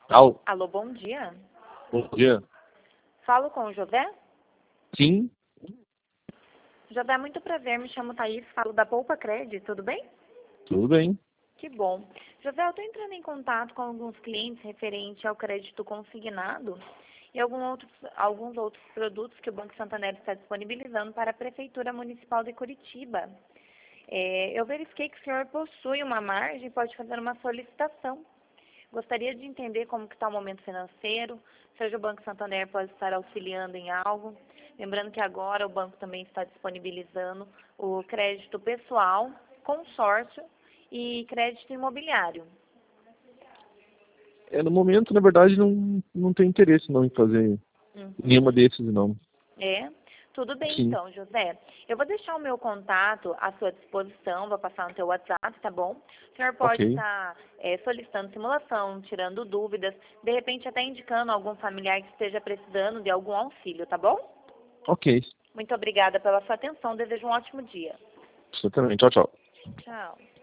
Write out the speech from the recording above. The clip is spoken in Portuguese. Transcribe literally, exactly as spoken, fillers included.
Alô, Alô, bom dia. bom dia. Falo com o José? Sim, José, muito prazer, me chamo Thaís, falo da Poupa Cred, tudo bem? tudo bem. Que bom. José, eu estou entrando em contato com alguns clientes referente ao crédito consignado e algum outros, alguns outros produtos que o Banco Santander está disponibilizando para a Prefeitura Municipal de Curitiba. É, eu verifiquei que o senhor possui uma margem e pode fazer uma solicitação. Gostaria de entender como que está o momento financeiro, seja o Banco Santander pode estar auxiliando em algo. Lembrando que agora o banco também está disponibilizando o crédito pessoal, consórcio e crédito imobiliário. É, no momento, na verdade, não, não tenho interesse não em fazer Uhum. nenhuma desses, não. É? Tudo bem Sim, então, José. Eu vou deixar o meu contato à sua disposição, vou passar no teu WhatsApp, tá bom? O senhor pode ok. estar é, solicitando simulação, tirando dúvidas, de repente até indicando algum familiar que esteja precisando de algum auxílio, tá bom? Ok, Muito obrigada pela sua atenção, desejo um ótimo dia. você também. Tchau, tchau. Tchau.